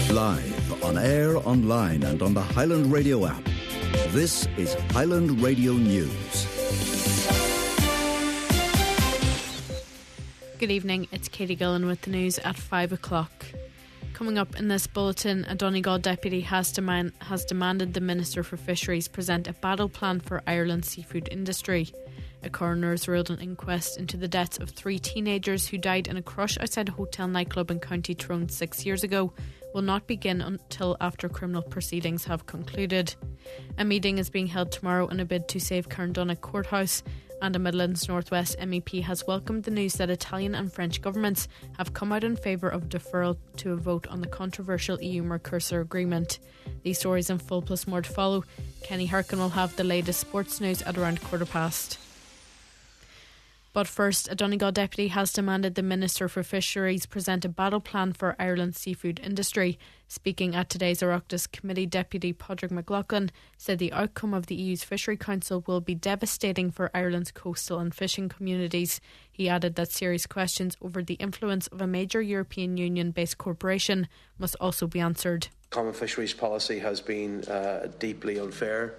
Live, on air, online and on the Highland Radio app. This is Highland Radio News. Good evening, it's Katie Gillen with the news at 5 o'clock. Coming up in this bulletin, a Donegal deputy has demanded the Minister for Fisheries present a battle plan for Ireland's seafood industry. A coroner has ruled an inquest into the deaths of 3 teenagers who died in a crush outside a hotel nightclub in County Tyrone 6 years ago will not begin until after criminal proceedings have concluded. A meeting is being held tomorrow in a bid to save Carndonagh Courthouse, and a Midlands North West MEP has welcomed the news that Italian and French governments have come out in favour of deferral to a vote on the controversial EU-Mercosur agreement. These stories in full plus more to follow. Kenny Harkin will have the latest sports news at around 15:15. But first, a Donegal deputy has demanded the Minister for Fisheries present a battle plan for Ireland's seafood industry. Speaking at today's Oireachtas Committee, Deputy Padraig McLaughlin said the outcome of the EU's Fishery Council will be devastating for Ireland's coastal and fishing communities. He added that serious questions over the influence of a major European Union-based corporation must also be answered. Common fisheries policy has been deeply unfair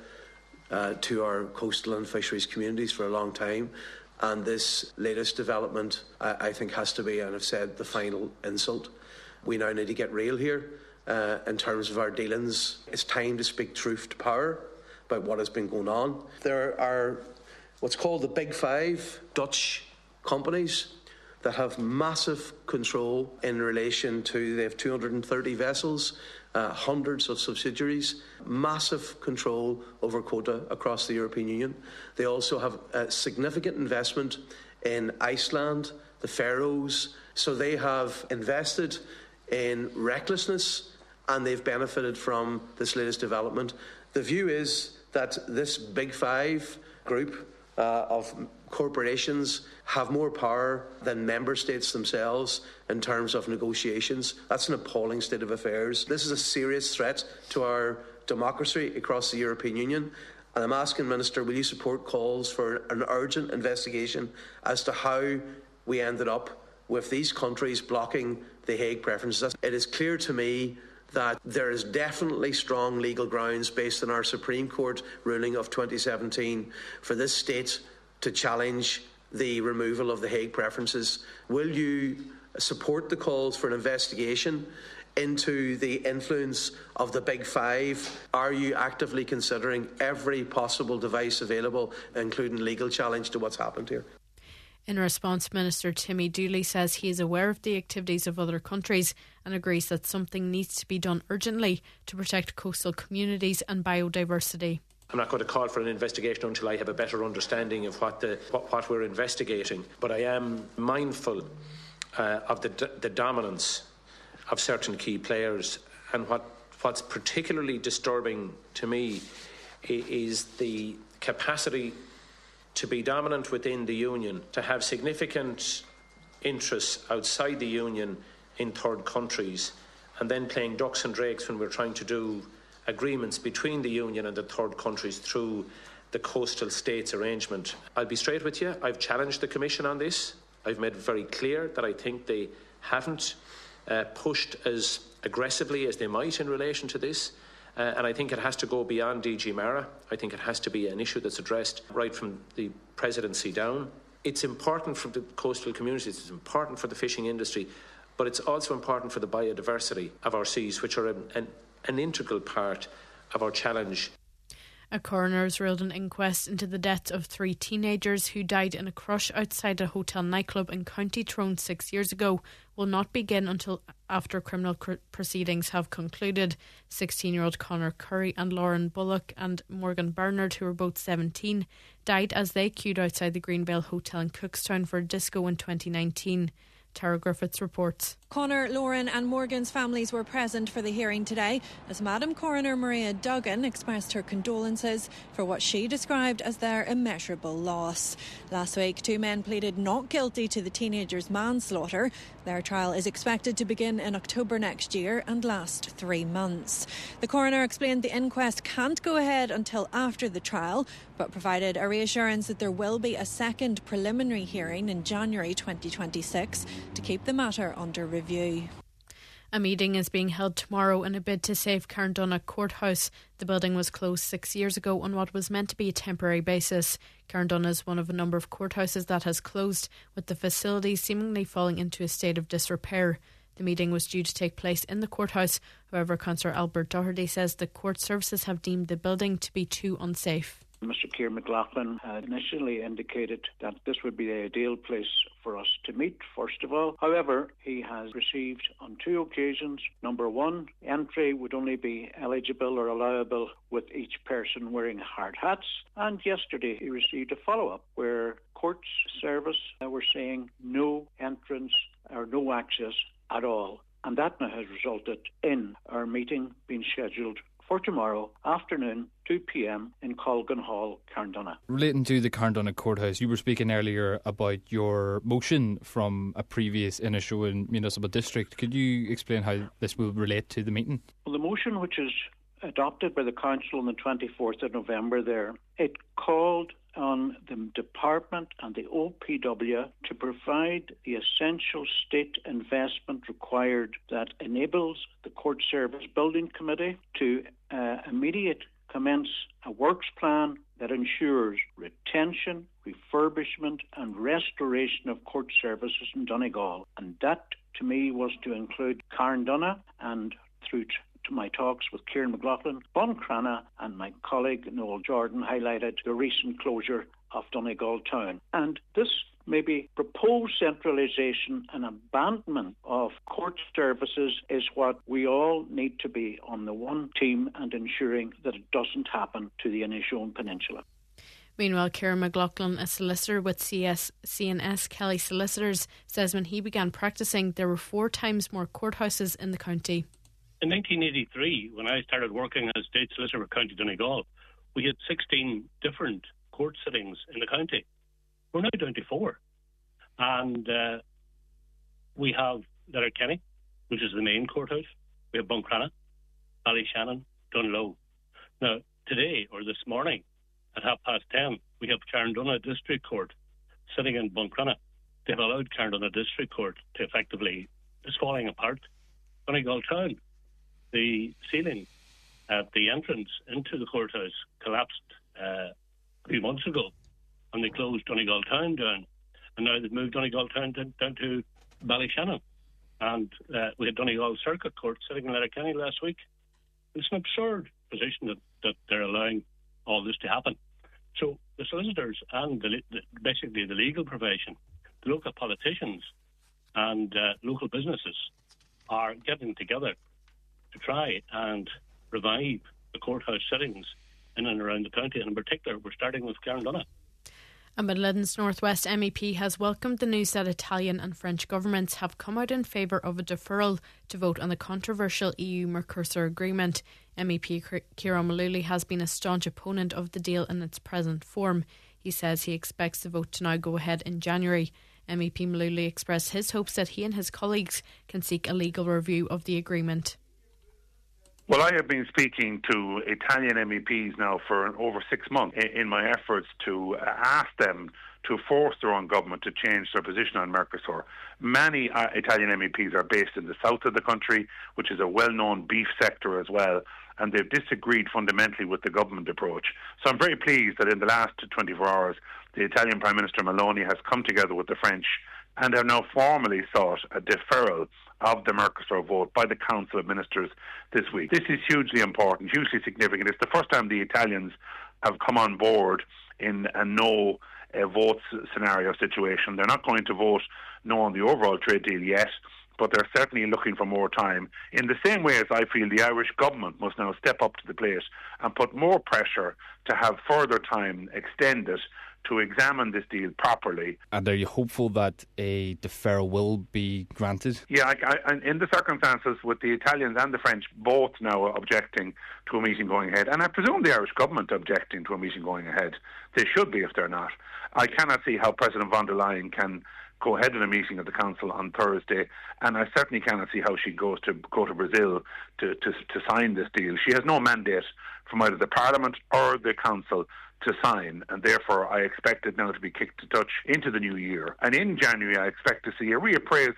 to our coastal and fisheries communities for a long time. And this latest development, I think, has to be, and I've said, the final insult. We now need to get real here in terms of our dealings. It's time to speak truth to power about what has been going on. There are what's called the Big Five Dutch companies that have massive control in relation to, they have 230 vessels, hundreds of subsidiaries, massive control over quota across the European Union. They also have a significant investment in Iceland, the Faroes. So they have invested in recklessness and they've benefited from this latest development. The view is that this Big Five group of corporations have more power than member states themselves in terms of negotiations. That's an appalling state of affairs. This is a serious threat to our democracy across the European Union. And I'm asking, Minister, will you support calls for an urgent investigation as to how we ended up with these countries blocking the Hague preferences? It is clear to me that there is definitely strong legal grounds based on our Supreme Court ruling of 2017 for this state to challenge the removal of the Hague preferences. Will you support the calls for an investigation into the influence of the Big Five? Are you actively considering every possible device available, including legal challenge to what's happened here? In response, Minister Timmy Dooley says he is aware of the activities of other countries and agrees that something needs to be done urgently to protect coastal communities and biodiversity. I'm not going to call for an investigation until I have a better understanding of what we're investigating, but I am mindful of the dominance of certain key players, and what's particularly disturbing to me is the capacity to be dominant within the Union, to have significant interests outside the Union in third countries, and then playing ducks and drakes when we're trying to do agreements between the Union and the third countries through the coastal states arrangement. I'll be straight with you, I've challenged the Commission on this. I've made it very clear that I think they haven't pushed as aggressively as they might in relation to this. And I think it has to go beyond DG Mara. I think it has to be an issue that's addressed right from the presidency down. It's important for the coastal communities, it's important for the fishing industry, but it's also important for the biodiversity of our seas, which are an integral part of our challenge. A coroner has ruled an inquest into the deaths of 3 teenagers who died in a crush outside a hotel nightclub in County Tyrone 6 years ago will not begin until after criminal proceedings have concluded. 16-year-old Conor Curry and Lauren Bullock and Morgan Bernard, who were both 17, died as they queued outside the Greenvale Hotel in Cookstown for a disco in 2019. Tara Griffiths reports. Conor, Lauren and Morgan's families were present for the hearing today as Madam Coroner Maria Duggan expressed her condolences for what she described as their immeasurable loss. Last week, 2 men pleaded not guilty to the teenagers' manslaughter. Their trial is expected to begin in October next year and last 3 months. The coroner explained the inquest can't go ahead until after the trial, but provided a reassurance that there will be a second preliminary hearing in January 2026 to keep the matter under review. A meeting is being held tomorrow in a bid to save Carndonagh Courthouse. The building was closed 6 years ago on what was meant to be a temporary basis. Carndonagh is one of a number of courthouses that has closed, with the facilities seemingly falling into a state of disrepair. The meeting was due to take place in the courthouse. However, Councillor Albert Doherty says the court services have deemed the building to be too unsafe. Mr. Ciarán McLaughlin had initially indicated that this would be the ideal place for us to meet, first of all. However, he has received on 2 occasions, number one, entry would only be eligible or allowable with each person wearing hard hats. And yesterday he received a follow-up where court service were saying no entrance or no access at all. And that now has resulted in our meeting being scheduled for tomorrow afternoon, 2 p.m. in Colgan Hall, Carndonagh. Relating to the Carndonagh Courthouse, you were speaking earlier about your motion from a previous Inishowen Municipal District. Could you explain how this will relate to the meeting? Well, the motion, which is adopted by the Council on the 24th of November there, it called on the Department and the OPW to provide the essential state investment required that enables the Court Service Building Committee to immediate commence a works plan that ensures retention, refurbishment and restoration of court services in Donegal. And that, to me, was to include Carndonagh, and through to my talks with Ciarán McLaughlin, Buncrana and my colleague Noel Jordan highlighted the recent closure of Donegal Town. And this maybe proposed centralisation and abandonment of court services is what we all need to be on the one team and ensuring that it doesn't happen to the Inishowen Peninsula. Meanwhile, Ciarán McLaughlin, a solicitor with C&S Kelly Solicitors, says when he began practising there were 4 times more courthouses in the county. In 1983, when I started working as State Solicitor for County Donegal, we had 16 different court sittings in the county. We're now down to 4. And we have Letterkenny, which is the main courthouse. We have Buncrana, Ballyshannon, Dunlow. Now, today, or this morning, at 10:30, we have Carndonagh District Court sitting in Buncrana. They've allowed Carndonagh District Court to effectively, it's falling apart. Donegal Town, the ceiling at the entrance into the courthouse collapsed a few months ago, and they closed Donegal Town down. And now they've moved Donegal Town down to Ballyshannon. And we had Donegal Circuit Court sitting in Letterkenny last week. It's an absurd position that they're allowing all this to happen. So the solicitors and basically the legal profession, the local politicians and local businesses are getting together to try and revive the courthouse sittings in and around the county. And in particular, we're starting with Carndonagh. A Midlands North West MEP has welcomed the news that Italian and French governments have come out in favour of a deferral to vote on the controversial EU-Mercosur agreement. MEP Ciarán Mullooly has been a staunch opponent of the deal in its present form. He says he expects the vote to now go ahead in January. MEP Mullooly expressed his hopes that he and his colleagues can seek a legal review of the agreement. Well, I have been speaking to Italian MEPs now for over 6 months in my efforts to ask them to force their own government to change their position on Mercosur. Many Italian MEPs are based in the south of the country, which is a well-known beef sector as well, and they've disagreed fundamentally with the government approach. So I'm very pleased that in the last 24 hours, the Italian Prime Minister Meloni has come together with the French and have now formally sought a deferral of the Mercosur vote by the Council of Ministers this week. This is hugely important, hugely significant. It's the first time the Italians have come on board in a no vote scenario situation. They're not going to vote no on the overall trade deal yet, but they're certainly looking for more time. In the same way as I feel the Irish government must now step up to the plate and put more pressure to have further time extended to examine this deal properly. And are you hopeful that a deferral will be granted? Yeah, in the circumstances with the Italians and the French both now objecting to a meeting going ahead, and I presume the Irish government objecting to a meeting going ahead, they should be if they're not. I cannot see how President von der Leyen can go ahead with a meeting of the Council on Thursday, and I certainly cannot see how she goes to go to Brazil to sign this deal. She has no mandate from either the Parliament or the Council to sign, and therefore I expect it now to be kicked to touch into the new year. And in January I expect to see a reappraisal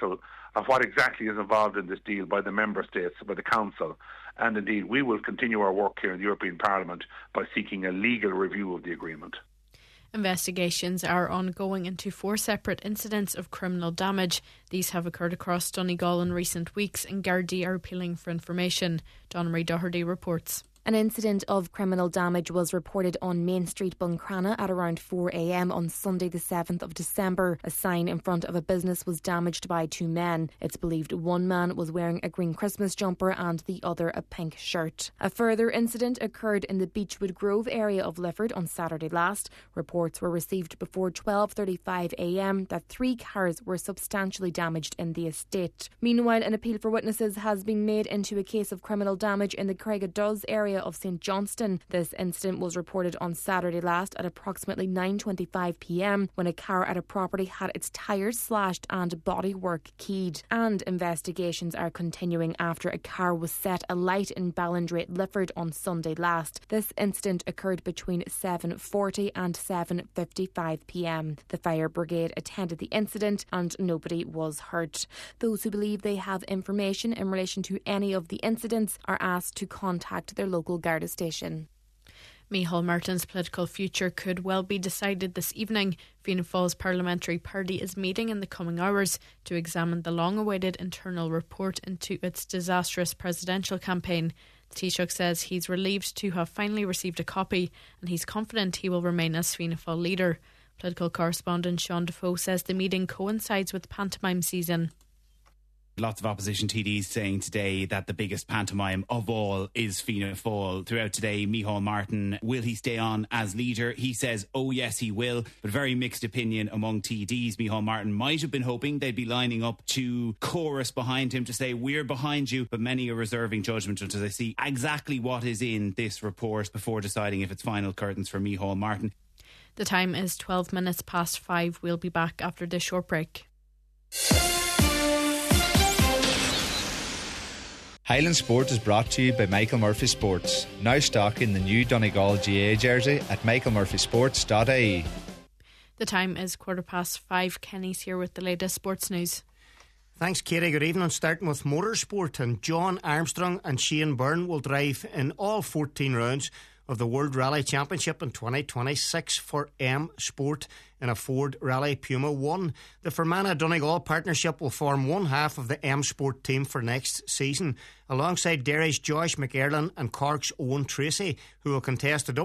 of what exactly is involved in this deal by the member states, by the Council. And indeed, we will continue our work here in the European Parliament by seeking a legal review of the agreement. Investigations are ongoing into 4 separate incidents of criminal damage. These have occurred across Donegal in recent weeks, and Gardaí are appealing for information. Donna-Marie Doherty reports. An incident of criminal damage was reported on Main Street, Buncrana at around 4 a.m. on Sunday the 7th of December. A sign in front of a business was damaged by 2 men. It's believed one man was wearing a green Christmas jumper and the other a pink shirt. A further incident occurred in the Beechwood Grove area of Lifford on Saturday last. Reports were received before 12:35 a.m. that 3 cars were substantially damaged in the estate. Meanwhile, an appeal for witnesses has been made into a case of criminal damage in the Craigavon area of St Johnston. This incident was reported on Saturday last at approximately 9:25 p.m. when a car at a property had its tyres slashed and bodywork keyed. And investigations are continuing after a car was set alight in Ballindrate, Lifford on Sunday last. This incident occurred between 7:40 and 7:55 p.m. The fire brigade attended the incident and nobody was hurt. Those who believe they have information in relation to any of the incidents are asked to contact their local Garda station. Micheál Martin's political future could well be decided this evening. Fianna Fáil's parliamentary party is meeting in the coming hours to examine the long-awaited internal report into its disastrous presidential campaign. The Taoiseach says he's relieved to have finally received a copy, and he's confident he will remain as Fianna Fáil leader. Political correspondent Sean Defoe says the meeting coincides with pantomime season. Lots of opposition TDs saying today that the biggest pantomime of all is Fianna Fáil. Throughout today, Micheál Martin, will he stay on as leader? He says, oh yes, he will, but very mixed opinion among TDs. Micheál Martin might have been hoping they'd be lining up to chorus behind him to say, we're behind you, but many are reserving judgment until they see exactly what is in this report before deciding if it's final curtains for Micheál Martin. The time is 12 minutes past 5. We'll be back after this short break. Highland Sport is brought to you by Michael Murphy Sports. Now stocking the new Donegal GA jersey at michaelmurphysports.ie. The time is 5:15. Kenny's here with the latest sports news. Thanks, Katie. Good evening. Starting with motorsport, and John Armstrong and Shane Byrne will drive in all 14 rounds of the World Rally Championship in 2026 for M Sport in a Ford Rally Puma 1. The Fermanagh Donegal partnership will form one half of the M Sport team for next season, alongside Derry's Josh McErlin and Cork's Owen Tracy, who will contest the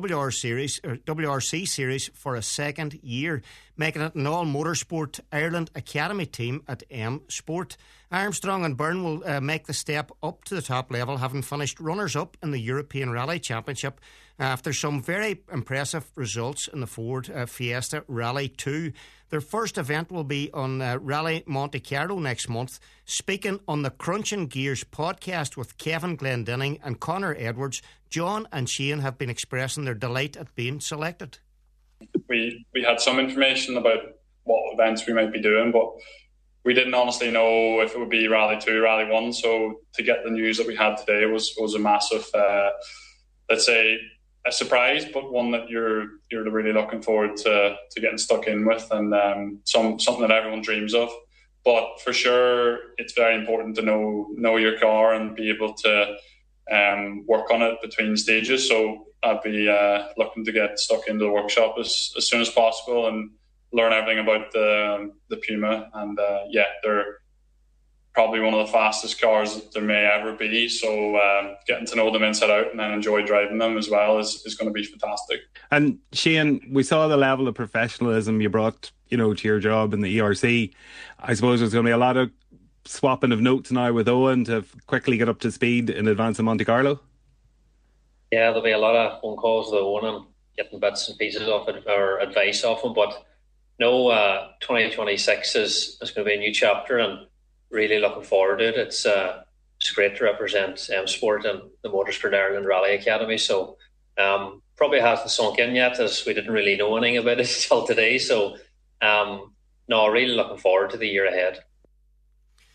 WRC series for a second year, making it an all-motorsport Ireland Academy team at M Sport. Armstrong and Byrne will make the step up to the top level, having finished runners-up in the European Rally Championship after some very impressive results in the Ford Fiesta Rally 2. Their first event will be on Rally Monte Carlo next month. Speaking on the Crunching Gears podcast with Kevin Glendinning and Connor Edwards, John and Shane have been expressing their delight at being selected. We had some information about what events we might be doing, but we didn't honestly know if it would be Rally 2, Rally 1. So to get the news that we had today was a massive, let's say, a surprise, but one that you're really looking forward to getting stuck in with, and something that everyone dreams of. But for sure, it's very important to know your car and be able to work on it between stages. So I'd be looking to get stuck into the workshop as soon as possible and learn everything about the Puma. And they're probably one of the fastest cars that there may ever be. So getting to know them inside out and then enjoy driving them as well is going to be fantastic. And Shane, we saw the level of professionalism you brought, to your job in the ERC. I suppose there's going to be a lot of swapping of notes now with Owen to quickly get up to speed in advance of Monte Carlo. Yeah, there'll be a lot of phone calls with Owen and getting bits and pieces of it or advice off him. But no, 2026 is going to be a new chapter, and really looking forward to it. It's great to represent M Sport and the Motorsport Ireland Rally Academy. So probably hasn't sunk in yet, as we didn't really know anything about it until today. So really looking forward to the year ahead.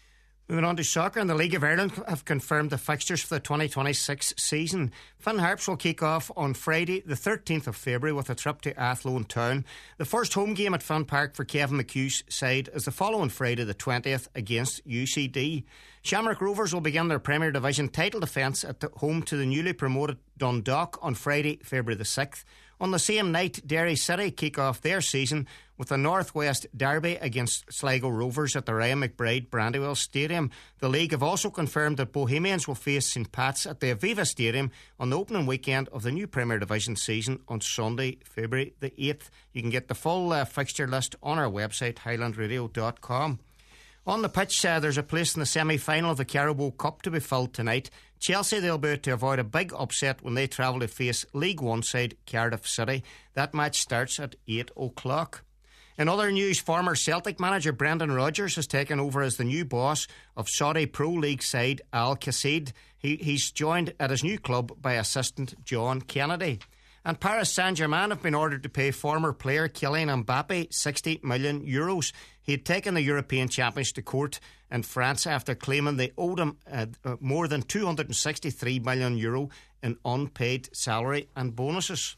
Moving on to soccer, and the League of Ireland have confirmed the fixtures for the 2026 season. Finn Harps will kick off on Friday the 13th of February with a trip to Athlone Town. The first home game at Finn Park for Kevin McHugh's side is the following Friday the 20th against UCD. Shamrock Rovers will begin their Premier Division title defence at home to the newly promoted Dundalk on Friday, February the 6th. On the same night, Derry City kick off their season with a North West derby against Sligo Rovers at the Ryan McBride Brandywell Stadium. The league have also confirmed that Bohemians will face St Pat's at the Aviva Stadium on the opening weekend of the new Premier Division season on Sunday, February the 8th. You can get the full fixture list on our website, highlandradio.com. On the pitch, there's a place in the semi-final of the Carabao Cup to be filled tonight. Chelsea, they'll be out to avoid a big upset when they travel to face League One side Cardiff City. That match starts at 8 o'clock. In other news, former Celtic manager Brendan Rodgers has taken over as the new boss of Saudi Pro League side Al Qassid. He's joined at his new club by assistant John Kennedy. And Paris Saint-Germain have been ordered to pay former player Kylian Mbappe €60 million. He had taken the European champions to court in France after claiming they owed him more than €263 million in unpaid salary and bonuses.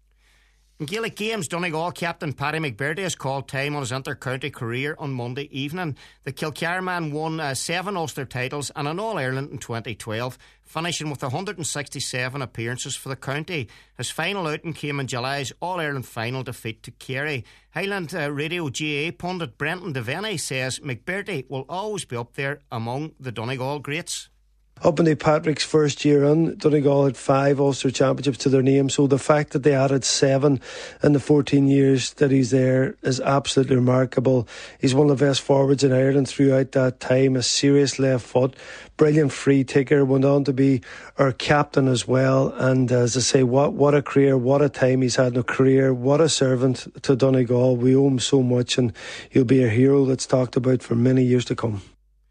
In Gaelic games, Donegal captain Paddy McBurdy has called time on his inter-county career on Monday evening. The Kilcar man won 7 Ulster titles and an All-Ireland in 2012, finishing with 167 appearances for the county. His final outing came in July's All-Ireland final defeat to Kerry. Highland Radio GA pundit Brenton Devaney says McBurdy will always be up there among the Donegal greats. Up in Patrick's first year in, Donegal had 5 Ulster Championships to their name, so the fact that they added 7 in the 14 years that he's there is absolutely remarkable. He's one of the best forwards in Ireland throughout that time, a serious left foot, brilliant free taker, went on to be our captain as well, and as I say, what a career, what a time he's had in a career, what a servant to Donegal. We owe him so much, and he'll be a hero that's talked about for many years to come.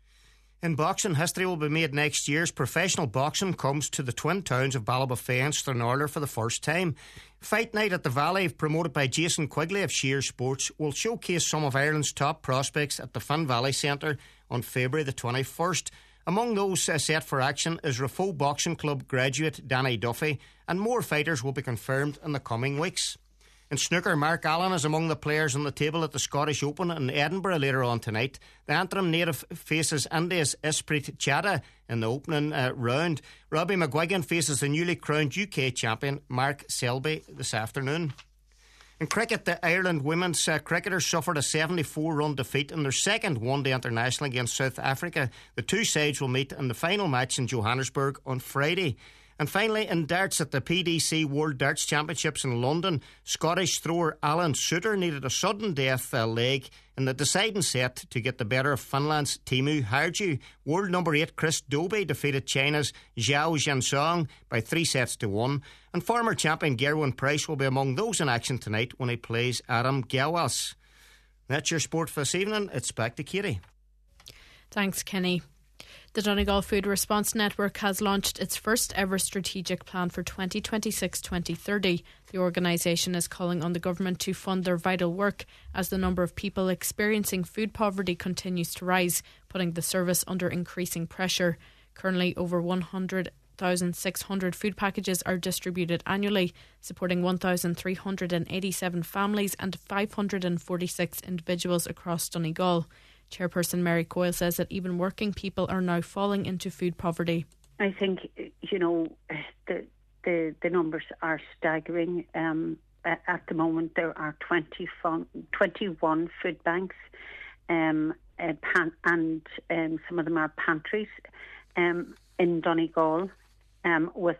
In boxing, history will be made next year as professional boxing comes to the twin towns of Ballybofey and Stranraer for the first time. Fight Night at the Valley, promoted by Jason Quigley of Sheer Sports, will showcase some of Ireland's top prospects at the Finn Valley Centre on February the 21st. Among those set for action is Rafo Boxing Club graduate Danny Duffy, and more fighters will be confirmed in the coming weeks. In snooker, Mark Allen is among the players on the table at the Scottish Open in Edinburgh later on tonight. The Antrim native faces India's Esprit Chadha in the opening round. Robbie McGuigan faces the newly crowned UK champion Mark Selby this afternoon. In cricket, the Ireland women's cricketers suffered a 74-run defeat in their second one-day international against South Africa. The two sides will meet in the final match in Johannesburg on Friday. And finally, in darts at the PDC World Darts Championships in London, Scottish thrower Alan Suter needed a sudden death leg in the deciding set to get the better of Finland's Teemu Harju. World number 8 Chris Dobey defeated China's Zhao Jiansong by 3-1. And former champion Gerwin Price will be among those in action tonight when he plays Adam Gawas. That's your sport for this evening. It's back to Katie. Thanks, Kenny. The Donegal Food Response Network has launched its first ever strategic plan for 2026-2030. The organisation is calling on the government to fund their vital work as the number of people experiencing food poverty continues to rise, putting the service under increasing pressure. Currently, over 100,600 food packages are distributed annually, supporting 1,387 families and 546 individuals across Donegal. Chairperson Mary Coyle says that even working people are now falling into food poverty. I think, the numbers are staggering. At the moment, there are 21 food banks, and some of them are pantries in Donegal, with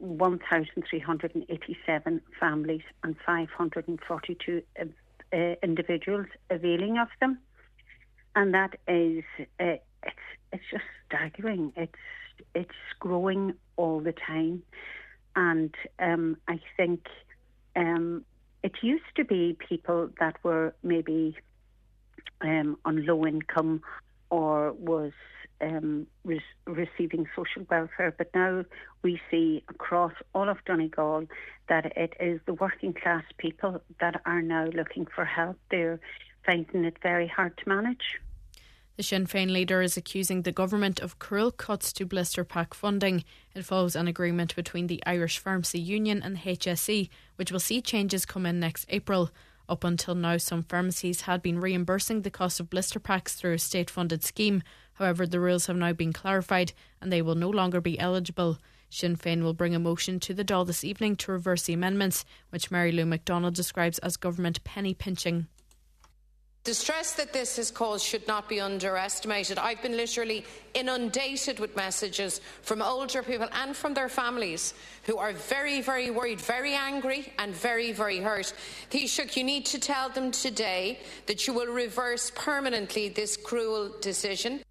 1,387 families and 542 individuals availing of them. And that is, it's just staggering. It's growing all the time. And I think it used to be people that were maybe on low income or was receiving social welfare. But now we see across all of Donegal that it is the working class people that are now looking for help. They're finding it very hard to manage. The Sinn Féin leader is accusing the government of cruel cuts to blister pack funding. It follows an agreement between the Irish Pharmacy Union and the HSE, which will see changes come in next April. Up until now, some pharmacies had been reimbursing the cost of blister packs through a state-funded scheme. However, the rules have now been clarified and they will no longer be eligible. Sinn Féin will bring a motion to the Dáil this evening to reverse the amendments, which Mary Lou McDonald describes as government penny pinching. The stress that this has caused should not be underestimated. I've been literally inundated with messages from older people and from their families who are very, very worried, very angry and very, very hurt. Taoiseach, you need to tell them today that you will reverse permanently this cruel decision.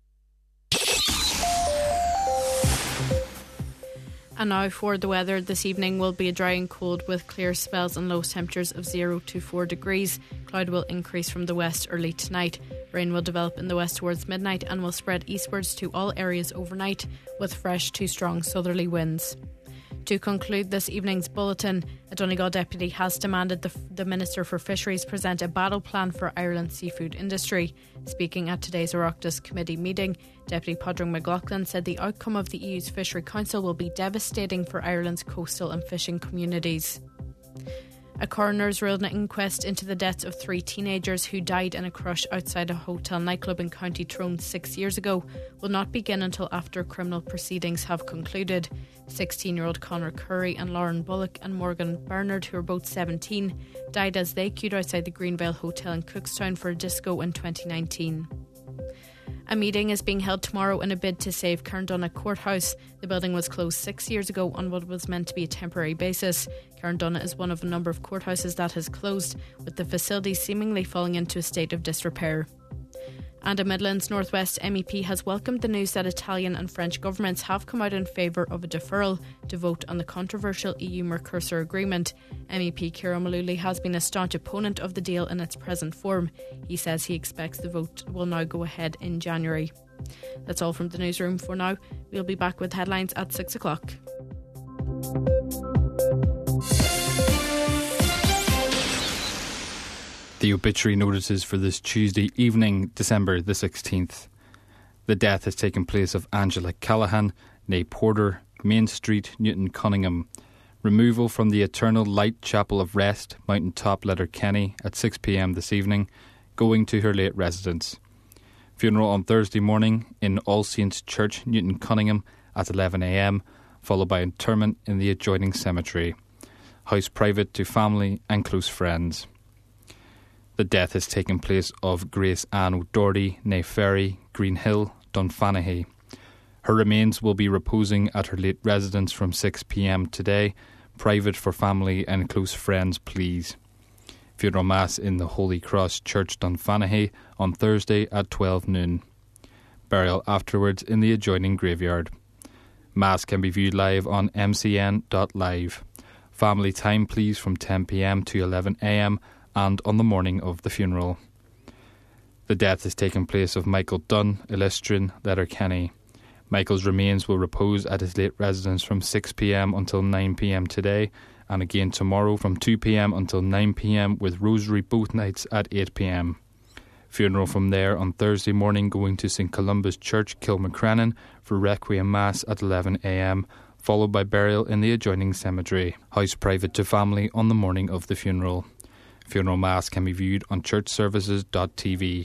And now for the weather. This evening will be dry and cold with clear spells and low temperatures of 0 to 4 degrees. Cloud will increase from the west early tonight. Rain will develop in the west towards midnight and will spread eastwards to all areas overnight with fresh to strong southerly winds. To conclude this evening's bulletin, a Donegal deputy has demanded the Minister for Fisheries present a battle plan for Ireland's seafood industry. Speaking at today's Oireachtas committee meeting, Deputy Padraig McLaughlin said the outcome of the EU's Fishery Council will be devastating for Ireland's coastal and fishing communities. A coroner's ruled an inquest into the deaths of 3 teenagers who died in a crush outside a hotel nightclub in County Tyrone 6 years ago will not begin until after criminal proceedings have concluded. 16-year-old Conor Curry and Lauren Bullock and Morgan Bernard, who were both 17, died as they queued outside the Greenvale Hotel in Cookstown for a disco in 2019. A meeting is being held tomorrow in a bid to save Carndonagh Courthouse. The building was closed 6 years ago on what was meant to be a temporary basis. Carndonagh is one of a number of courthouses that has closed, with the facility seemingly falling into a state of disrepair. And a Midlands North West MEP has welcomed the news that Italian and French governments have come out in favour of a deferral to vote on the controversial EU-Mercosur agreement. MEP Ciarán Mullooly has been a staunch opponent of the deal in its present form. He says he expects the vote will now go ahead in January. That's all from the newsroom for now. We'll be back with headlines at 6 o'clock. The obituary notices for this Tuesday evening, December the 16th. The death has taken place of Angela Callahan, née Porter, Main Street, Newton Cunningham. Removal from the Eternal Light Chapel of Rest, Mountain Top, Letterkenny at 6 p.m. this evening, going to her late residence. Funeral on Thursday morning in All Saints Church, Newton Cunningham at 11 a.m, followed by interment in the adjoining cemetery. House private to family and close friends. The death has taken place of Grace Ann O'Doherty, née Ferry, Greenhill, Dunfanaghy. Her remains will be reposing at her late residence from 6 p.m. today, private for family and close friends, please. Funeral Mass in the Holy Cross Church, Dunfanaghy on Thursday at 12 noon. Burial afterwards in the adjoining graveyard. Mass can be viewed live on mcn.live. Family time, please, from 10 p.m. to 11 a.m. and on the morning of the funeral. The death has taken place of Michael Dunn, Illistrin, Letterkenny. Michael's remains will repose at his late residence from 6 p.m. until 9 p.m. today, and again tomorrow from 2 p.m. until 9 p.m. with Rosary both nights at 8 p.m. Funeral from there on Thursday morning going to St Columba's Church, Kilmacrennan for Requiem Mass at 11 a.m, followed by burial in the adjoining cemetery. House private to family on the morning of the funeral. Funeral Mass can be viewed on churchservices.tv.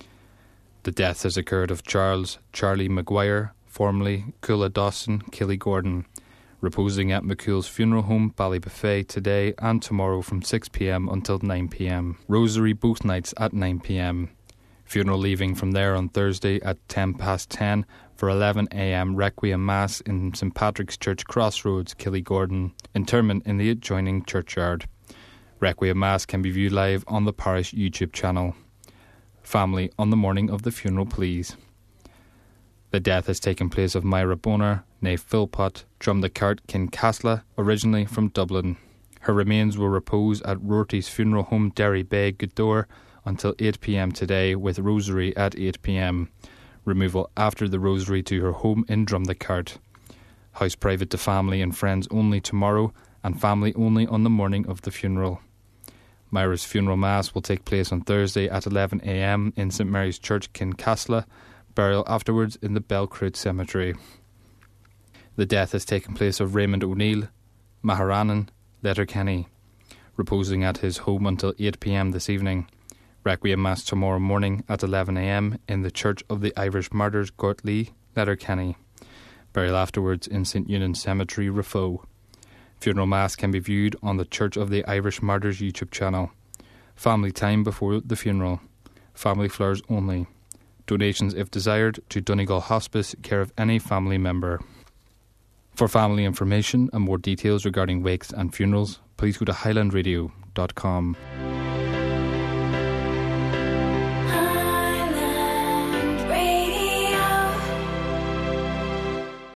The death has occurred of Charlie Maguire, formerly Coola Dawson, Killygordon, reposing at McCool's funeral home, Ballybuffet, today and tomorrow from 6 p.m. until 9 p.m. Rosary both nights at 9 p.m. Funeral leaving from there on Thursday at 10 past 10 for 11 a.m. Requiem Mass in St Patrick's Church Crossroads, Killygordon. Interment in the adjoining churchyard. Requiem Mass can be viewed live on the parish YouTube channel. Family on the morning of the funeral, please. The death has taken place of Myra Boner, née Philpott, Drumthecart, Kincasla, originally from Dublin. Her remains will repose at Rorty's funeral home, Derry Bay, Gweedore, until 8 p.m. today, with Rosary at 8 p.m. Removal after the Rosary to her home in Drumthecart. House private to family and friends only tomorrow, and family only on the morning of the funeral. Myra's funeral mass will take place on Thursday at 11 a.m. in St Mary's Church, Kincasla, Burial afterwards in the Belcroot Cemetery. The death has taken place of Raymond O'Neill, Maharanan, Letterkenny, reposing at his home until 8 p.m. this evening. Requiem Mass tomorrow morning at 11 a.m. in the Church of the Irish Martyrs, Gortley, Letterkenny. Burial afterwards in St Eunan's Cemetery, Raphoe. Funeral Mass can be viewed on the Church of the Irish Martyrs YouTube channel. Family time before the funeral. Family flowers only. Donations, if desired, to Donegal Hospice, care of any family member. For family information and more details regarding wakes and funerals, please go to highlandradio.com.